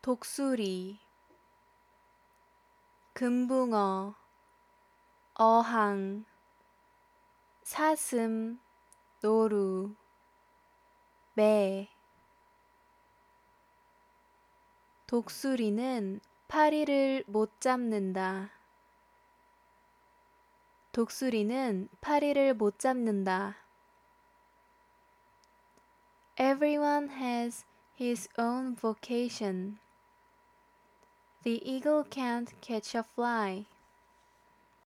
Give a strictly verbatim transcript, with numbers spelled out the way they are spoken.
독수리, 금붕어, 어항, 사슴, 노루, 매. 독수리는 파리를 못 잡는다. 독수리는 파리를 못 잡는다. Everyone has his own vocation. The eagle can't catch a fly.